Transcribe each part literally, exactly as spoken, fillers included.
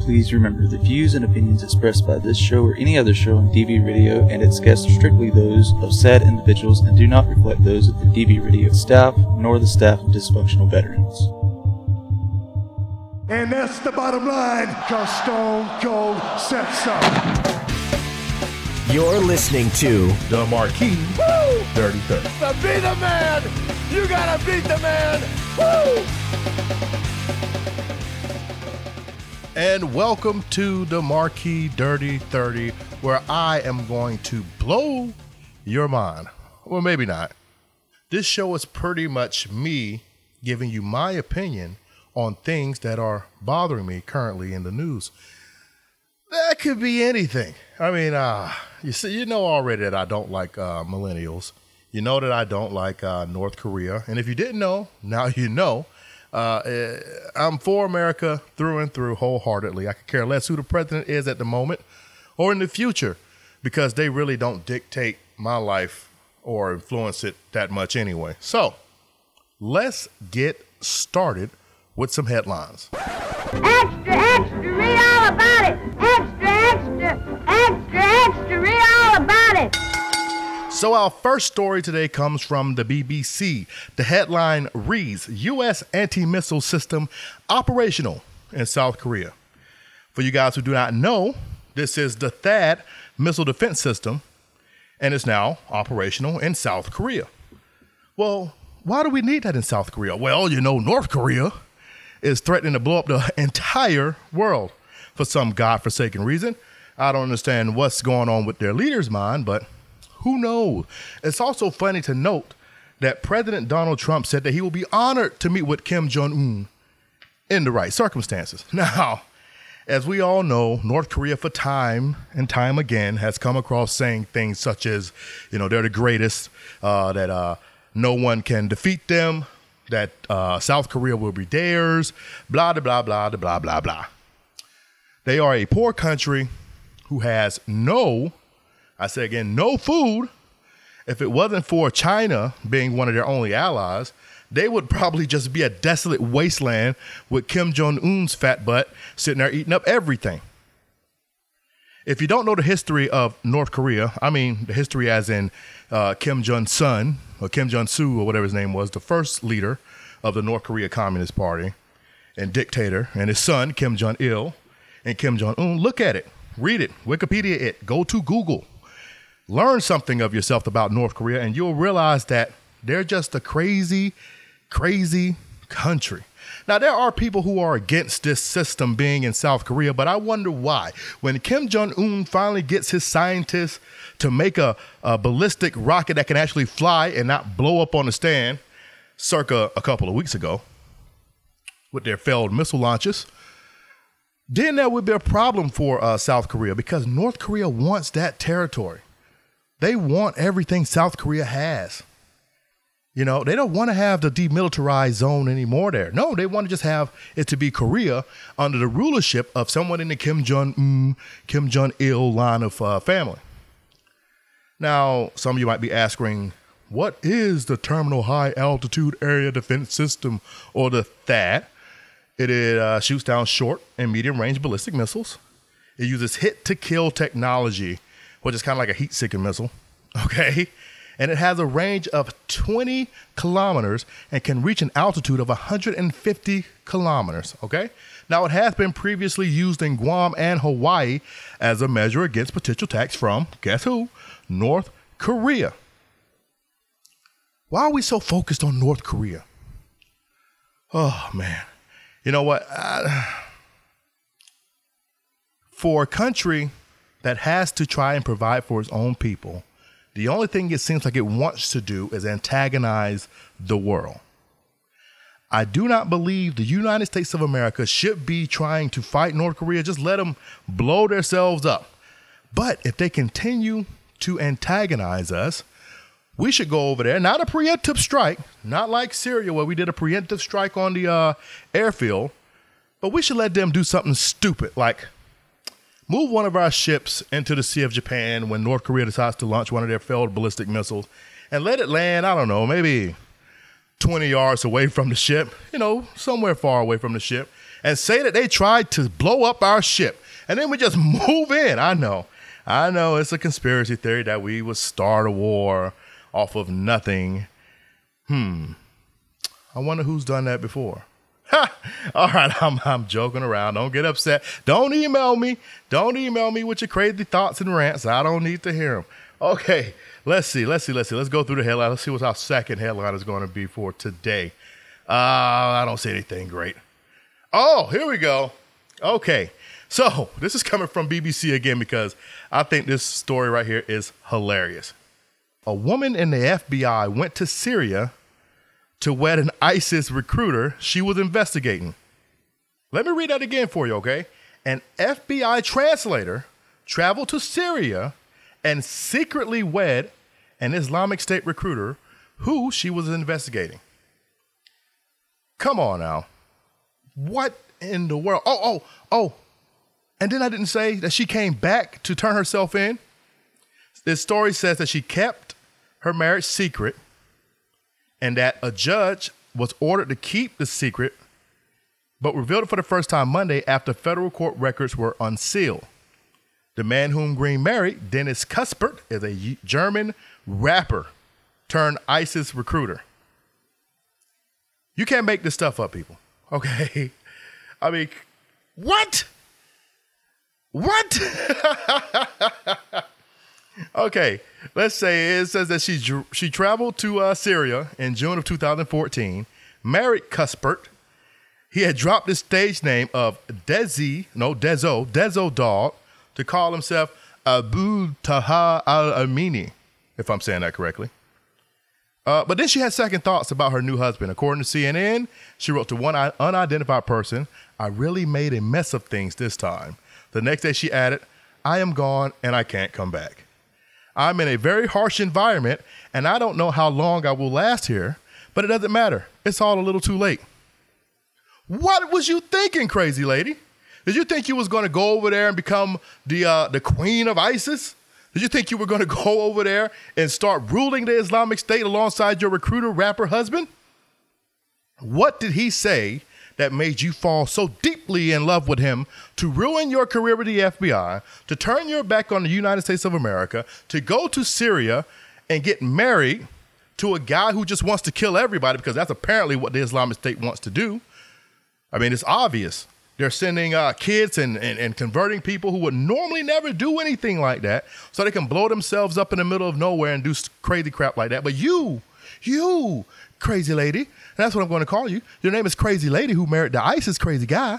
Please remember, the views and opinions expressed by this show or any other show on D V Radio and its guests are strictly those of said individuals and do not reflect those of the D V Radio staff nor the staff of Dysfunctional Veterans. And that's the bottom line, because Stone Cold said so. You're listening to The Marquis Woo! Dirty thirty. To be the man, you gotta beat the man. Woo! And welcome to The Marquis Dirty thirty, where I am going to blow your mind. Well, maybe not. This show is pretty much me giving you my opinion on things that are bothering me currently in the news. That could be anything. I mean, uh, you see, you know already that I don't like uh, millennials. You know that I don't like uh, North Korea. And if you didn't know, now you know. Uh, I'm for America through and through wholeheartedly. I could care less who the president is at the moment or in the future, because they really don't dictate my life or influence it that much anyway. So let's get started with some headlines. Extra, extra, read all about it. Extra, extra, extra, extra, read all about it. So our first story today comes from the B B C. The headline reads, U S anti-missile system operational in South Korea. For you guys who do not know, this is the THAAD missile defense system, and it's now operational in South Korea. Well, why do we need that in South Korea? Well, you know, North Korea is threatening to blow up the entire world for some godforsaken reason. I don't understand what's going on with their leader's mind, but who knows? It's also funny to note that President Donald Trump said that he will be honored to meet with Kim Jong-un in the right circumstances. Now, as we all know, North Korea for time and time again has come across saying things such as, you know, they're the greatest, uh, that uh, no one can defeat them, that uh, South Korea will be theirs, blah, blah, blah, blah, blah, blah, blah. They are a poor country who has no, I say again, no food. If it wasn't for China being one of their only allies, they would probably just be a desolate wasteland with Kim Jong-un's fat butt sitting there eating up everything. If you don't know the history of North Korea, I mean the history as in uh, Kim Jong-sun or Kim Jong-soo or whatever his name was, the first leader of the North Korea Communist Party and dictator, and his son, Kim Jong-il and Kim Jong-un, look at it, read it, Wikipedia it, go to Google. Learn something of yourself about North Korea, and you'll realize that they're just a crazy, crazy country. Now, there are people who are against this system being in South Korea, but I wonder why. When Kim Jong-un finally gets his scientists to make a, a ballistic rocket that can actually fly and not blow up on the stand, circa a couple of weeks ago, with their failed missile launches, then there would be a problem for uh, South Korea, because North Korea wants that territory. They want everything South Korea has. You know, they don't want to have the demilitarized zone anymore there. No, they want to just have it to be Korea under the rulership of someone in the Kim Jong-un, Kim Jong-il line of uh, family. Now, some of you might be asking, what is the Terminal High Altitude Area Defense System, or the THAAD? It uh, shoots down short and medium range ballistic missiles. It uses hit-to-kill technology, which is kind of like a heat-seeking missile, okay? And it has a range of twenty kilometers and can reach an altitude of one hundred fifty kilometers, okay? Now, it has been previously used in Guam and Hawaii as a measure against potential attacks from, guess who? North Korea. Why are we so focused on North Korea? Oh, man. You know what? Uh, for a country that has to try and provide for its own people, the only thing it seems like it wants to do is antagonize the world. I do not believe the United States of America should be trying to fight North Korea. Just let them blow themselves up. But if they continue to antagonize us, we should go over there, not a preemptive strike, not like Syria where we did a preemptive strike on the uh, airfield, but we should let them do something stupid like move one of our ships into the Sea of Japan when North Korea decides to launch one of their failed ballistic missiles and let it land, I don't know, maybe twenty yards away from the ship, you know, somewhere far away from the ship, and say that they tried to blow up our ship. And then we just move in. I know. I know it's a conspiracy theory that we would start a war off of nothing. Hmm. I wonder who's done that before. Ha! All right, I'm, I'm joking around. Don't get upset. Don't email me. Don't email me with your crazy thoughts and rants. I don't need to hear them. Okay, let's see. Let's see. Let's see. Let's go through the headline. Let's see what our second headline is going to be for today. Uh, I don't see anything great. Oh, here we go. Okay, so this is coming from B B C again because I think this story right here is hilarious. A woman in the F B I went to Syria to wed an ISIS recruiter she was investigating. Let me read that again for you, okay? An F B I translator traveled to Syria and secretly wed an Islamic State recruiter who she was investigating. Come on now. What in the world? Oh, oh, oh. And then I didn't say that she came back to turn herself in. This story says that she kept her marriage secret and that a judge was ordered to keep the secret, but revealed it for the first time Monday after federal court records were unsealed. The man whom Green married, Dennis Kuspert, is a German rapper turned ISIS recruiter. You can't make this stuff up, people. Okay? I mean, what? What? Okay, let's say it says that she she traveled to uh, Syria in June of two thousand fourteen, married Kuspert. He had dropped his stage name of Desi, no, Dezo, Dezo Dog, to call himself Abu Taha al-Amini, if I'm saying that correctly. Uh, but then she had second thoughts about her new husband. According to C N N, she wrote to one unidentified person, "I really made a mess of things this time." The next day she added, "I am gone and I can't come back. I'm in a very harsh environment and I don't know how long I will last here, but it doesn't matter. It's all a little too late." What was you thinking, crazy lady? Did you think you was going to go over there and become the uh, the queen of ISIS? Did you think you were going to go over there and start ruling the Islamic State alongside your recruiter rapper husband? What did he say that made you fall so deeply in love with him to ruin your career with the F B I, to turn your back on the United States of America, to go to Syria and get married to a guy who just wants to kill everybody, because that's apparently what the Islamic State wants to do? I mean, it's obvious. They're sending uh, kids and, and, and converting people who would normally never do anything like that so they can blow themselves up in the middle of nowhere and do crazy crap like that. But you, you, crazy lady, and that's what I'm going to call you. Your name is Crazy Lady, who married the ISIS crazy guy.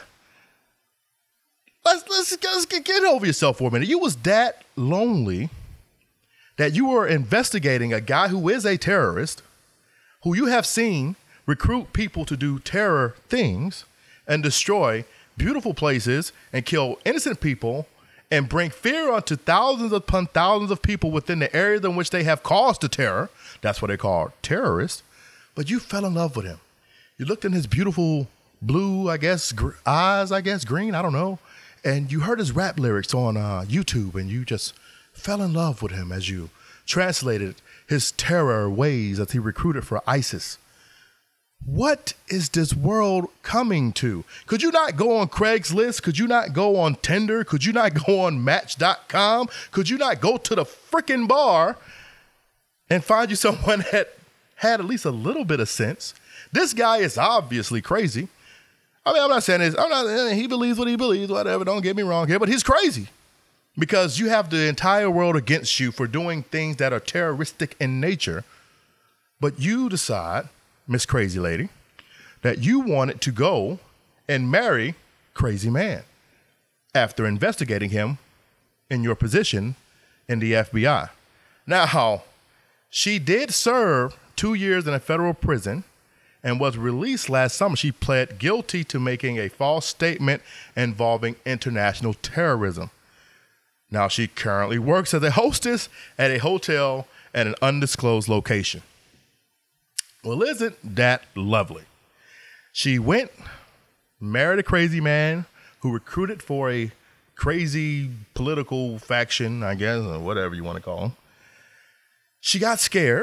Let's, let's, let's get, get over yourself for a minute. You was that lonely that you were investigating a guy who is a terrorist, who you have seen recruit people to do terror things and destroy beautiful places and kill innocent people and bring fear onto thousands upon thousands of people within the areas in which they have caused the terror. That's what they call terrorists. But you fell in love with him. You looked in his beautiful blue, I guess, gr- eyes, I guess, green, I don't know. And you heard his rap lyrics on uh, YouTube, and you just fell in love with him as you translated his terror ways as he recruited for ISIS. What is this world coming to? Could you not go on Craigslist? Could you not go on Tinder? Could you not go on Match dot com? Could you not go to the freaking bar and find you someone that had at least a little bit of sense? This guy is obviously crazy. I mean, I'm not saying this. I'm not. He believes what he believes, whatever. Don't get me wrong here, but he's crazy because you have the entire world against you for doing things that are terroristic in nature. But you decide, Miss Crazy Lady, that you wanted to go and marry Crazy Man after investigating him in your position in the F B I. Now, she did serve two years in a federal prison and was released last summer. She pled guilty to making a false statement involving international terrorism. Now, she currently works as a hostess at a hotel at an undisclosed location. Well, isn't that lovely? She went, married a crazy man who recruited for a crazy political faction, I guess, or whatever you want to call him. She got scared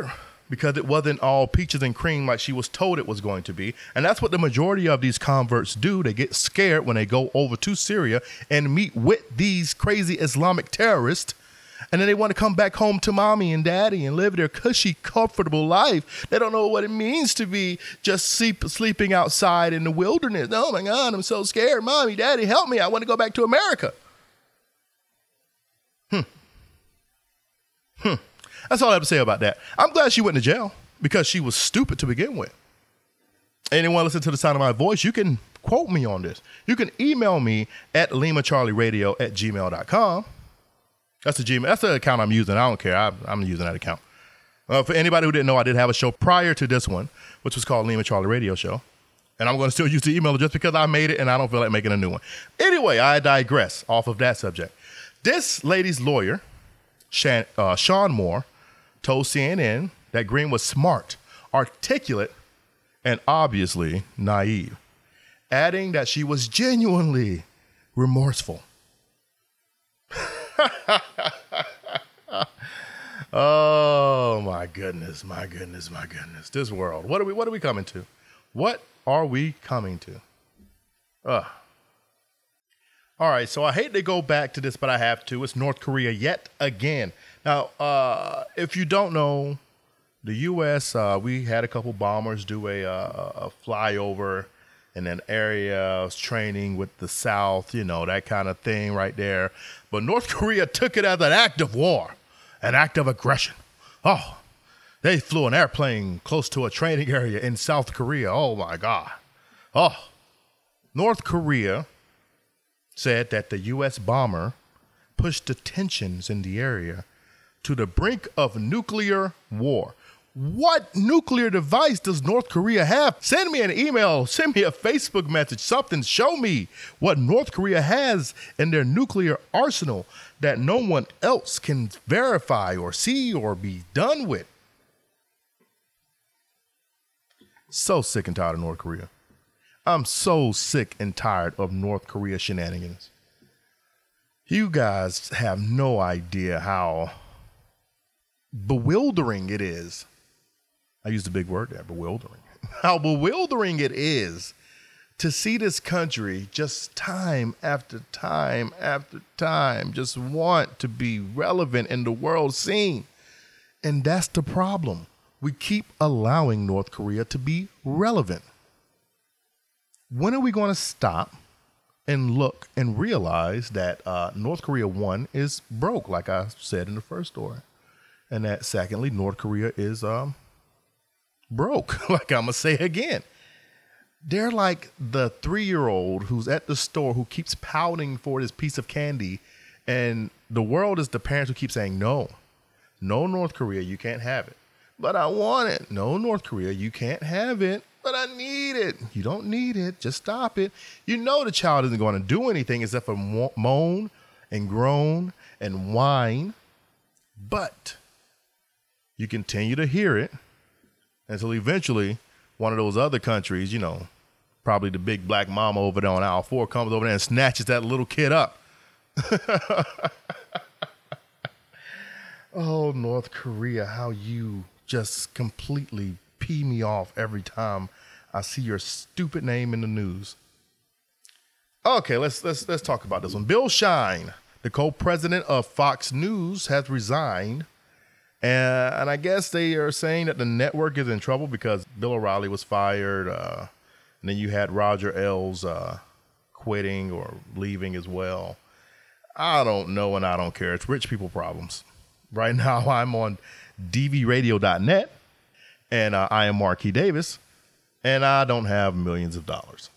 because it wasn't all peaches and cream like she was told it was going to be. And that's what the majority of these converts do. They get scared when they go over to Syria and meet with these crazy Islamic terrorists. And then they want to come back home to mommy and daddy and live their cushy, comfortable life. They don't know what it means to be just sleep, sleeping outside in the wilderness. Oh my God, I'm so scared. Mommy, daddy, help me. I want to go back to America. Hmm. Hmm. That's all I have to say about that. I'm glad she went to jail because she was stupid to begin with. Anyone listen to the sound of my voice, you can quote me on this. You can email me at lima charlie radio at gmail dot com. That's the Gmail. That's the account I'm using. I don't care. I, I'm using that account. Uh, for anybody who didn't know, I did have a show prior to this one, which was called Lima Charlie Radio Show. And I'm going to still use the email just because I made it and I don't feel like making a new one. Anyway, I digress off of that subject. This lady's lawyer, Shan, uh, Sean Moore, told C N N that Green was smart, articulate, and obviously naive, adding that she was genuinely remorseful. Oh my goodness, my goodness, my goodness. This world. What are we what are we coming to? What are we coming to? Ugh. All right, so I hate to go back to this, but I have to. It's North Korea yet again. Now, uh, if you don't know, the U S, uh, we had a couple bombers do a, uh, a flyover in an area of training with the South, you know, that kind of thing right there. But North Korea took it as an act of war, an act of aggression. Oh, they flew an airplane close to a training area in South Korea. Oh, my God. Oh, North Korea said that the U S bomber pushed the tensions in the area to the brink of nuclear war. What nuclear device does North Korea have? Send me an email, send me a Facebook message, something. Show me what North Korea has in their nuclear arsenal that no one else can verify or see or be done with. So sick and tired of North Korea. I'm so sick and tired of North Korea shenanigans. You guys have no idea how bewildering it is. I used a big word there, bewildering. How bewildering it is to see this country just time after time after time just want to be relevant in the world scene. And that's the problem. We keep allowing North Korea to be relevant. When are we going to stop and look and realize that uh, North Korea, one, is broke, like I said in the first story. And that secondly, North Korea is um, broke, like I'm going to say again. They're like the three-year-old who's at the store who keeps pouting for this piece of candy. And the world is the parents who keep saying, no, no, North Korea, you can't have it. But I want it. No, North Korea, you can't have it. But I need it. You don't need it. Just stop it. You know the child isn't going to do anything except for mo- moan and groan and whine. But you continue to hear it until eventually one of those other countries, you know, probably the big black mama over there on aisle four comes over there and snatches that little kid up. Oh, North Korea, how you just completely pee me off every time I see your stupid name in the news. Okay, let's let's let's talk about this one. Bill Shine, the co-president of Fox News, has resigned. And, and I guess they are saying that the network is in trouble because Bill O'Reilly was fired. Uh, and then you had Roger Ailes uh, quitting or leaving as well. I don't know and I don't care. It's rich people problems. Right now I'm on D V radio dot net and uh, I am Marquis Davis and I don't have millions of dollars.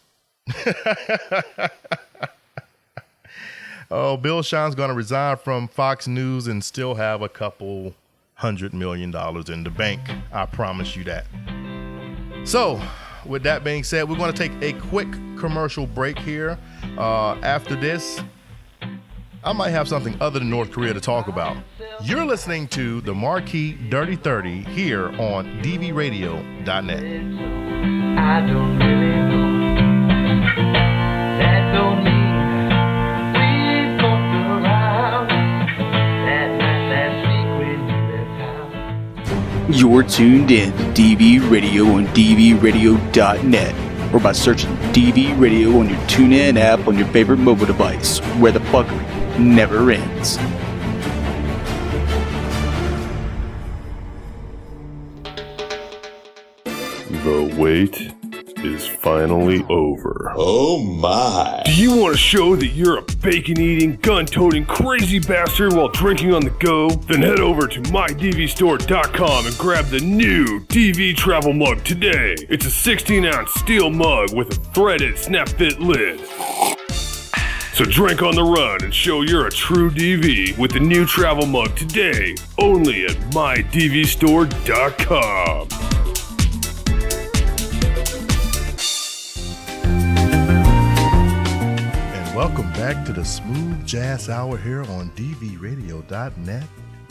Oh, Bill Shine's going to resign from Fox News and still have a couple hundred million dollars in the bank. I promise you that. So, with that being said, we're going to take a quick commercial break here. Uh, after this, I might have something other than North Korea to talk about. You're listening to the Marquis Dirty thirty here on D V radio dot net. I don't really know. That don't mean we fucked around. That night last week when you left town. You're tuned in to D V Radio on D V radio dot net or by searching D V Radio on your TuneIn app on your favorite mobile device, where the fuckery never ends. The wait is finally over. Oh my. Do you want to show that you're a bacon-eating, gun-toting, crazy bastard while drinking on the go? Then head over to my D V store dot com and grab the new D V Travel Mug today. It's a sixteen ounce steel mug with a threaded snap-fit lid. So drink on the run and show you're a true D V with the new travel mug today, only at my D V store dot com. Welcome back to the Smooth Jazz Hour here on D V radio dot net.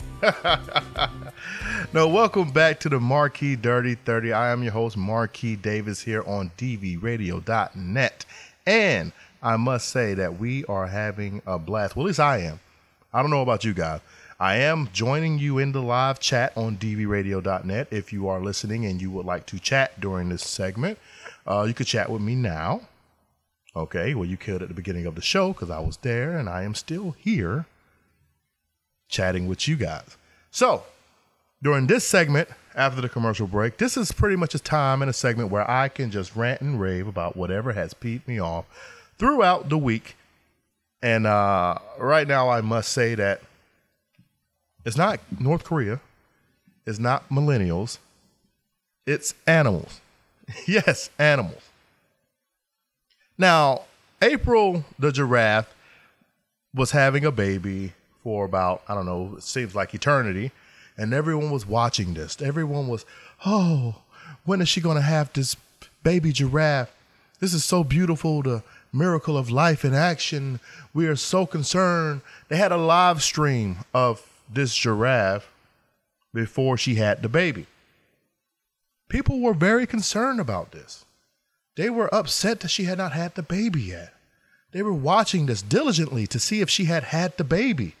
No, welcome back to the Marquis Dirty thirty. I am your host, Marquis Davis, here on D V radio dot net. And I must say that we are having a blast. Well, at least I am. I don't know about you guys. I am joining you in the live chat on D V radio dot net. If you are listening and you would like to chat during this segment, uh, you could chat with me now. Okay, well, you killed at the beginning of the show because I was there and I am still here chatting with you guys. So, during this segment, after the commercial break, this is pretty much a time in a segment where I can just rant and rave about whatever has peeved me off throughout the week. And uh, right now, I must say that it's not North Korea, it's not millennials, it's animals. Yes, animals. Now, April the giraffe was having a baby for about, I don't know, it seems like eternity. And everyone was watching this. Everyone was, oh, when is she going to have this baby giraffe? This is so beautiful, the miracle of life in action. We are so concerned. They had a live stream of this giraffe before she had the baby. People were very concerned about this. They were upset that she had not had the baby yet. They were watching this diligently to see if she had had the baby.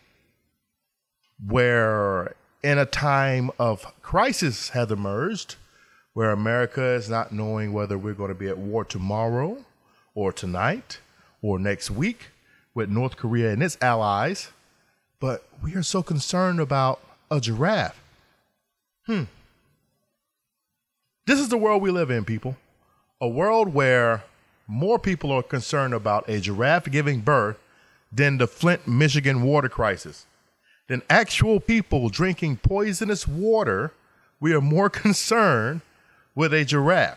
Where in a time of crisis has emerged, where America is not knowing whether we're going to be at war tomorrow or tonight or next week with North Korea and its allies. But we are so concerned about a giraffe. Hmm. This is the world we live in, people. A world where more people are concerned about a giraffe giving birth than the Flint, Michigan water crisis. Than actual people drinking poisonous water, we are more concerned with a giraffe.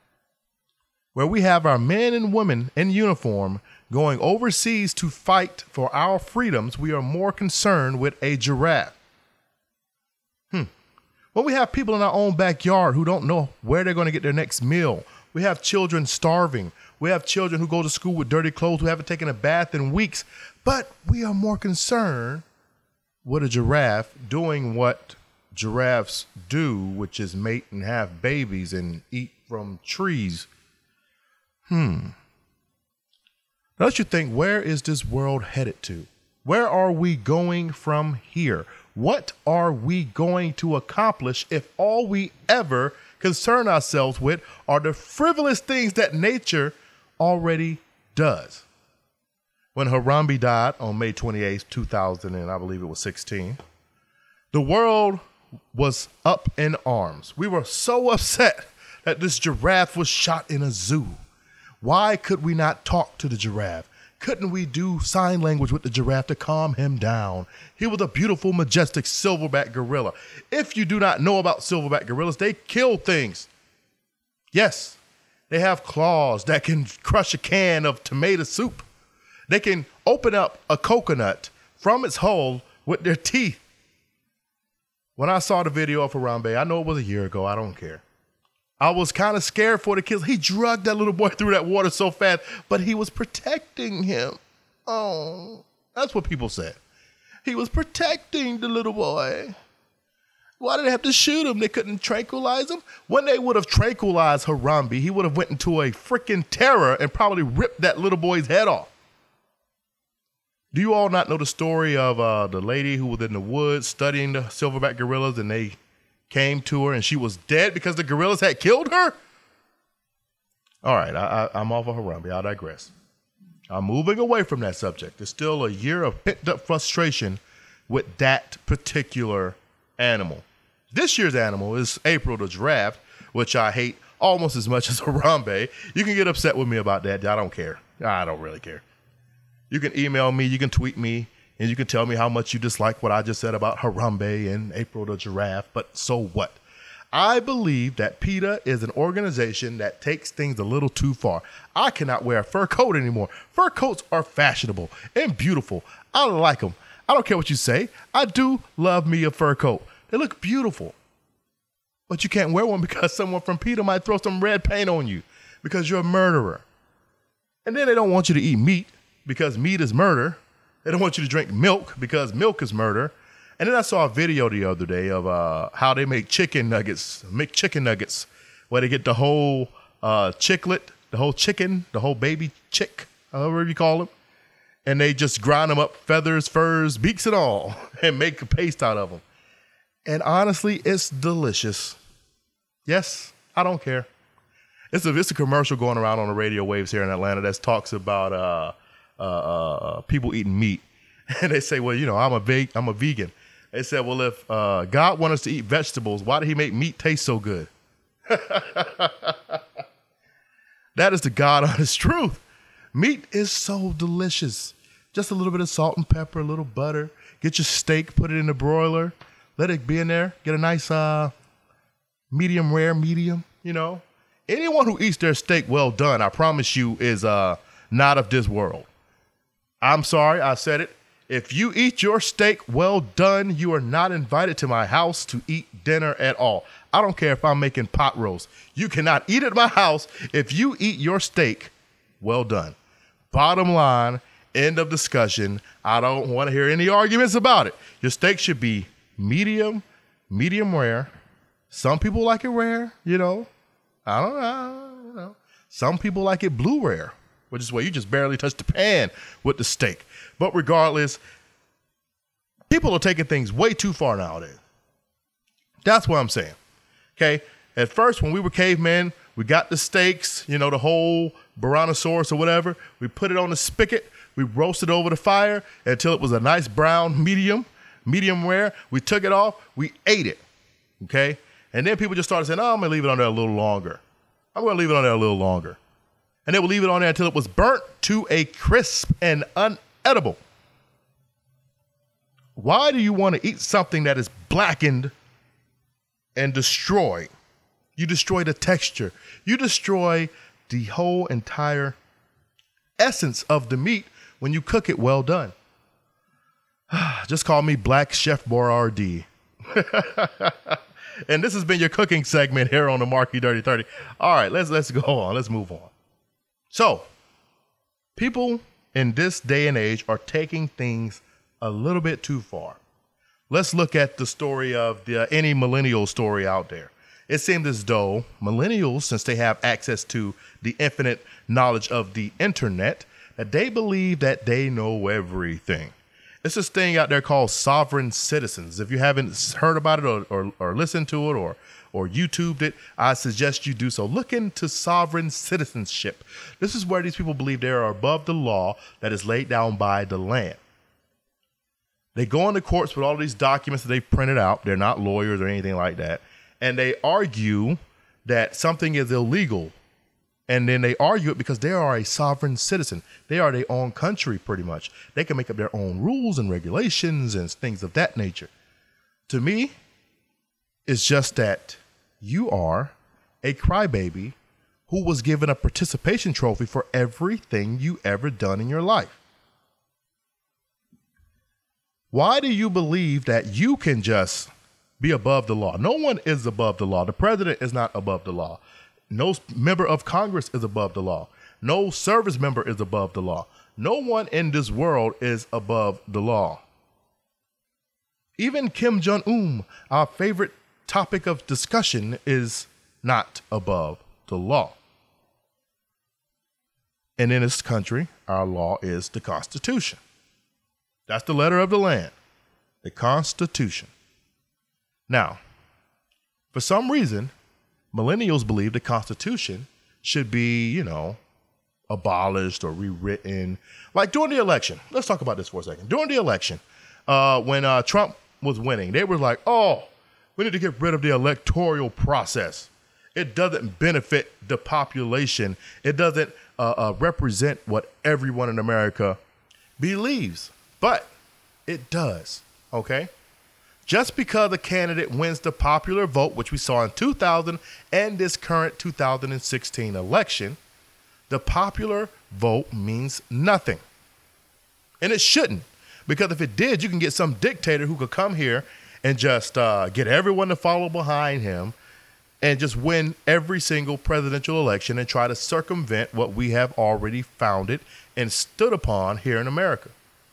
Where we have our men and women in uniform going overseas to fight for our freedoms, we are more concerned with a giraffe. Hmm. When we have people in our own backyard who don't know where they're going to get their next meal. We have children starving. We have children who go to school with dirty clothes, who haven't taken a bath in weeks. But we are more concerned with a giraffe doing what giraffes do, which is mate and have babies and eat from trees. Hmm. Don't you think, where is this world headed to? Where are we going from here? What are we going to accomplish if all we ever concern ourselves with are the frivolous things that nature already does? When Harambe died on May twenty-eighth, two thousand, and I believe it was sixteen, the world was up in arms. We were so upset that this giraffe was shot in a zoo. Why could we not talk to the giraffe? Couldn't we do sign language with the giraffe to calm him down? He was a beautiful, majestic silverback gorilla. If you do not know about silverback gorillas, they kill things. Yes, they have claws that can crush a can of tomato soup. They can open up a coconut from its hull with their teeth. When I saw the video of Harambe, I know it was a year ago, I don't care. I was kind of scared for the kids. He dragged that little boy through that water so fast, but he was protecting him. Oh, that's what people said. He was protecting the little boy. Why did they have to shoot him? They couldn't tranquilize him? When they would have tranquilized Harambe, he would have went into a freaking terror and probably ripped that little boy's head off. Do you all not know the story of uh, the lady who was in the woods studying the silverback gorillas, and they came to her and she was dead because the gorillas had killed her? All right, I, I, I'm off of Harambe. I digress. I'm moving away from that subject. There's still a year of pent-up frustration with that particular animal. This year's animal is April the giraffe, which I hate almost as much as Harambe. You can get upset with me about that. I don't care. I don't really care. You can email me, you can tweet me, and you can tell me how much you dislike what I just said about Harambe and April the giraffe, but so what? I believe that PETA is an organization that takes things a little too far. I cannot wear a fur coat anymore. Fur coats are fashionable and beautiful. I like them. I don't care what you say. I do love me a fur coat. They look beautiful. But you can't wear one because someone from PETA might throw some red paint on you because you're a murderer. And then they don't want you to eat meat because meat is murder. They don't want you to drink milk because milk is murder. And then I saw a video the other day of uh, how they make chicken nuggets, make chicken nuggets, where they get the whole uh, chicklet, the whole chicken, the whole baby chick, however you call them, and they just grind them up, feathers, furs, beaks and all, and make a paste out of them. And honestly, it's delicious. Yes, I don't care. It's a, it's a commercial going around on the radio waves here in Atlanta that talks about uh, uh, uh, people eating meat. And they say, well, you know, I'm a veg- I'm a vegan. They said, well, if uh, God wanted us to eat vegetables, why did he make meat taste so good? That is the God honest truth. Meat is so delicious. Just a little bit of salt and pepper, a little butter. Get your steak, put it in the broiler. Let it be in there. Get a nice uh, medium rare, medium, you know. Anyone who eats their steak well done, I promise you, is uh, not of this world. I'm sorry, I said it. If you eat your steak well done, you are not invited to my house to eat dinner at all. I don't care if I'm making pot roast. You cannot eat at my house if you eat your steak well done. Bottom line, end of discussion. I don't want to hear any arguments about it. Your steak should be medium, medium rare. Some people like it rare, you know. I don't know. I don't know. Some people like it blue rare, which is where you just barely touch the pan with the steak. But regardless, people are taking things way too far nowadays. That's what I'm saying. Okay. At first, when we were cavemen, we got the steaks, you know, the whole Brontosaurus or whatever. We put it on the spigot. We roasted it over the fire until it was a nice brown medium, medium rare. We took it off. We ate it. Okay. And then people just started saying, oh, I'm going to leave it on there a little longer. I'm going to leave it on there a little longer. And they would leave it on there until it was burnt to a crisp and unedible. Why do you want to eat something that is blackened and destroyed? You destroy the texture. You destroy the whole entire essence of the meat when you cook it well done. Just call me Black Chef Boyardee. And this has been your cooking segment here on the Marky Dirty thirty. All right, let's let's go on. Let's move on. So, people in this day and age are taking things a little bit too far. Let's look at the story of the, uh, any millennial story out there. It seems as though millennials, since they have access to the infinite knowledge of the internet, that they believe that they know everything. It's this thing out there called sovereign citizens. If you haven't heard about it or, or, or listened to it or or YouTubed it, I suggest you do so. Look into sovereign citizenship. This is where these people believe they are above the law that is laid down by the land. They go into courts with all these documents that they've printed out. They're not lawyers or anything like that. And they argue that something is illegal. And then they argue it because they are a sovereign citizen. They are their own country, pretty much. They can make up their own rules and regulations and things of that nature. To me, it's just that you are a crybaby who was given a participation trophy for everything you ever done in your life. Why do you believe that you can just be above the law? No one is above the law. The president is not above the law. No member of Congress is above the law. No service member is above the law. No one in this world is above the law. Even Kim Jong-un, our favorite topic of discussion, is not above the law. And in this country, our law is the Constitution. That's the letter of the land, the Constitution. Now, For some reason, millennials believe the Constitution should be, you know, abolished or rewritten. Like during the election, let's talk about this for a second. During the election, uh, when uh, Trump was winning, they were like, oh, we need to get rid of the electoral process. It doesn't benefit the population. It doesn't uh, uh, represent what everyone in America believes. But it does, okay? Just because a candidate wins the popular vote, which we saw in two thousand and this current two thousand sixteen election, the popular vote means nothing. And it shouldn't. Because if it did, you can get some dictator who could come here and just uh, get everyone to follow behind him and just win every single presidential election and try to circumvent what we have already founded and stood upon here in America.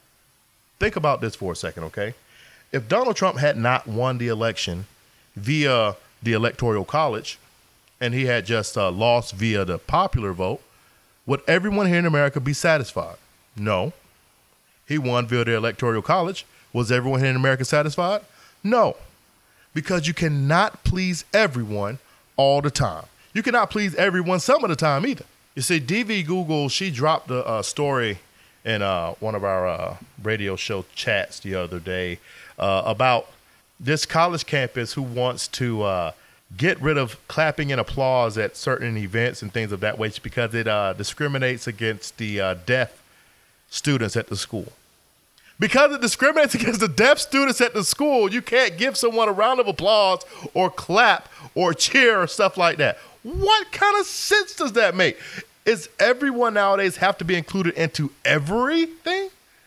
Think about this for a second, okay? If Donald Trump had not won the election via the Electoral College and he had just uh, lost via the popular vote, would everyone here in America be satisfied? No. He won via the Electoral College. Was everyone here in America satisfied? No. Because you cannot please everyone all the time. You cannot please everyone some of the time either. You see, D V Google, she dropped a, a story in uh, one of our uh, radio show chats the other day uh, about this college campus who wants to uh, get rid of clapping and applause at certain events and things of that way because it uh, discriminates against the uh, deaf students at the school. Because it discriminates against the deaf students at the school, you can't give someone a round of applause or clap or cheer or stuff like that. What kind of sense does that make? Is everyone nowadays have to be included into everything?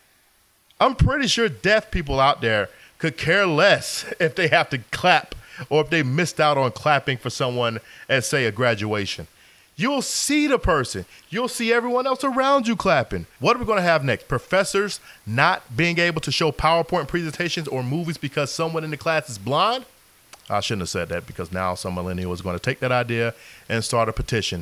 I'm pretty sure deaf people out there could care less if they have to clap or if they missed out on clapping for someone at, say, a graduation. You'll see the person. You'll see everyone else around you clapping. What are we going to have next? Professors not being able to show PowerPoint presentations or movies because someone in the class is blind? I shouldn't have said that because now some millennial is going to take that idea and start a petition.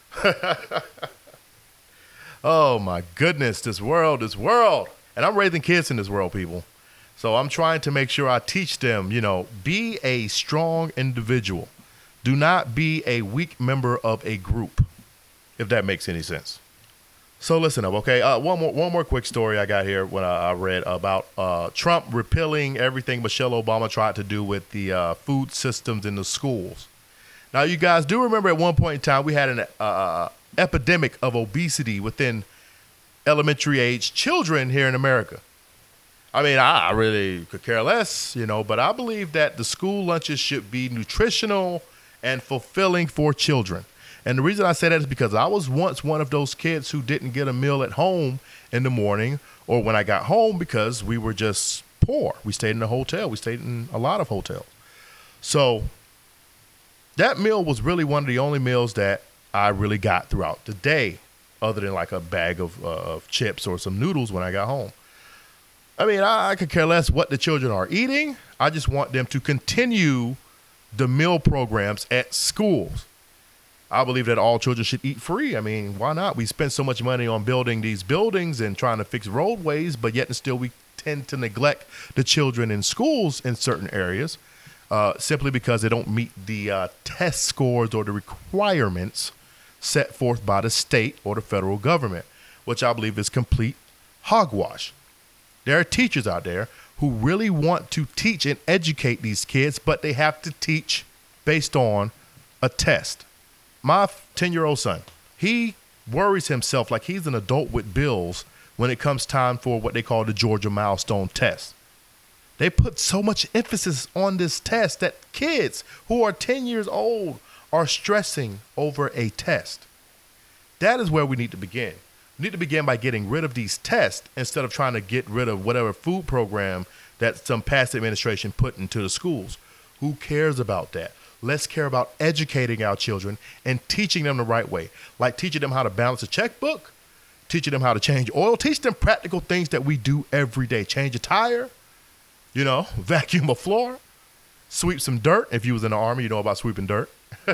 Oh my goodness, this world, this world. And I'm raising kids in this world, people. So I'm trying to make sure I teach them, you know, be a strong individual. Do not be a weak member of a group, if that makes any sense. So listen up, okay? Uh, one more one more quick story I got here when I, I read about uh, Trump repealing everything Michelle Obama tried to do with the uh, food systems in the schools. Now, you guys do remember at one point in time we had an uh, epidemic of obesity within elementary age children here in America. I mean, I really could care less, you know, but I believe that the school lunches should be nutritional and fulfilling for children. And the reason I say that is because I was once one of those kids who didn't get a meal at home in the morning or when I got home because we were just poor. We stayed in a hotel. We stayed in a lot of hotels. So that meal was really one of the only meals that I really got throughout the day, other than like a bag of, uh, of chips or some noodles when I got home. I mean, I, I could care less what the children are eating. I just want them to continue the meal programs at schools. I believe that all children should eat free. I mean, why not? We spend so much money on building these buildings and trying to fix roadways, but yet and still we tend to neglect the children in schools in certain areas uh, simply because they don't meet the uh, test scores or the requirements set forth by the state or the federal government, which I believe is complete hogwash. There are teachers out there who really want to teach and educate these kids, but they have to teach based on a test. My ten-year-old son, he worries himself like he's an adult with bills when it comes time for what they call the Georgia Milestone Test. They put so much emphasis on this test that kids who are ten years old are stressing over a test. That is where we need to begin. We need to begin by getting rid of these tests instead of trying to get rid of whatever food program that some past administration put into the schools. Who cares about that? Let's care about educating our children and teaching them the right way, like teaching them how to balance a checkbook, teaching them how to change oil, teach them practical things that we do every day. Change a tire, you know, vacuum a floor, sweep some dirt. If you was in the Army, you know about sweeping dirt.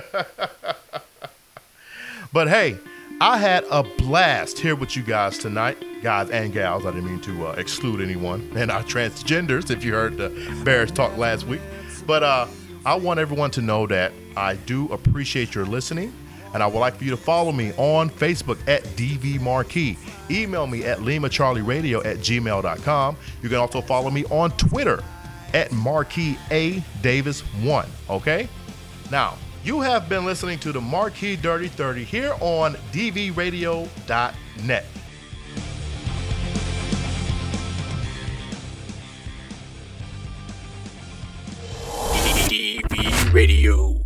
But hey, I had a blast here with you guys tonight, guys and gals. I didn't mean to uh, exclude anyone, and our transgenders, if you heard the Bears talk last week. But uh, I want everyone to know that I do appreciate your listening, and I would like for you to follow me on Facebook at D V Marquis. Email me at lima charlie radio at gmail dot com. You can also follow me on Twitter at Marquis A Davis one, okay? Now, you have been listening to the Marquis Dirty thirty here on D V radio dot net. D V Radio.